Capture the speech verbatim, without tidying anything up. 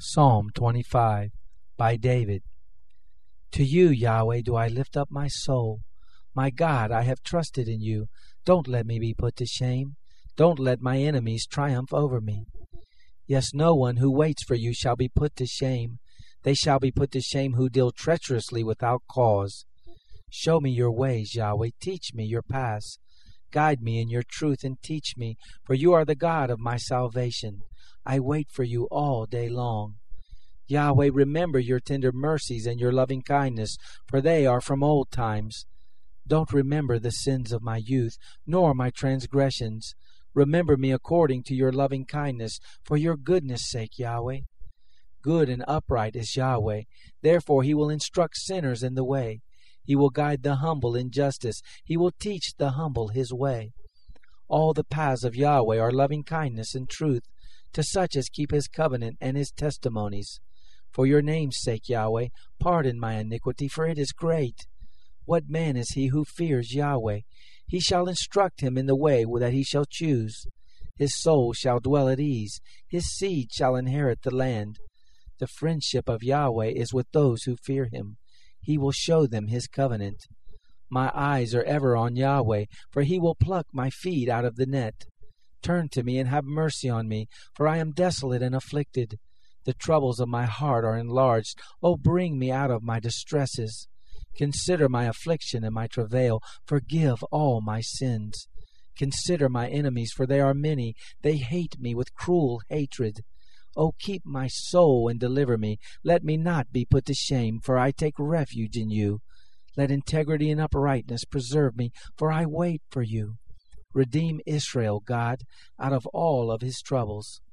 Psalm twenty-five, by David. To you, Yahweh, do I lift up my soul. My God, I have trusted in you. Don't let me be put to shame. Don't let my enemies triumph over me. Yes, no one who waits for you shall be put to shame. They shall be put to shame who deal treacherously without cause. Show me your ways, Yahweh. Teach me your paths. Guide me in your truth and teach me, for you are the God of my salvation. I wait for you all day long. Yahweh, remember your tender mercies and your loving kindness, for they are from old times. Don't remember the sins of my youth, nor my transgressions. Remember me according to your loving kindness, for your goodness' sake, Yahweh. Good and upright is Yahweh, therefore he will instruct sinners in the way. He will guide the humble in justice. He will teach the humble his way. All the paths of Yahweh are loving kindness and truth, to such as keep his covenant and his testimonies. For your name's sake, Yahweh, pardon my iniquity, for it is great. What man is he who fears Yahweh? He shall instruct him in the way that he shall choose. His soul shall dwell at ease. His seed shall inherit the land. The friendship of Yahweh is with those who fear him. He will show them his covenant. My eyes are ever on Yahweh, for he will pluck my feet out of the net. Turn to me and have mercy on me, for I am desolate and afflicted. The troubles of my heart are enlarged. Oh, bring me out of my distresses. Consider my affliction and my travail. Forgive all my sins. Consider my enemies, for they are many. They hate me with cruel hatred. Oh, keep my soul and deliver me. Let me not be put to shame, for I take refuge in you. Let integrity and uprightness preserve me, for I wait for you. Redeem Israel, God, out of all of his troubles.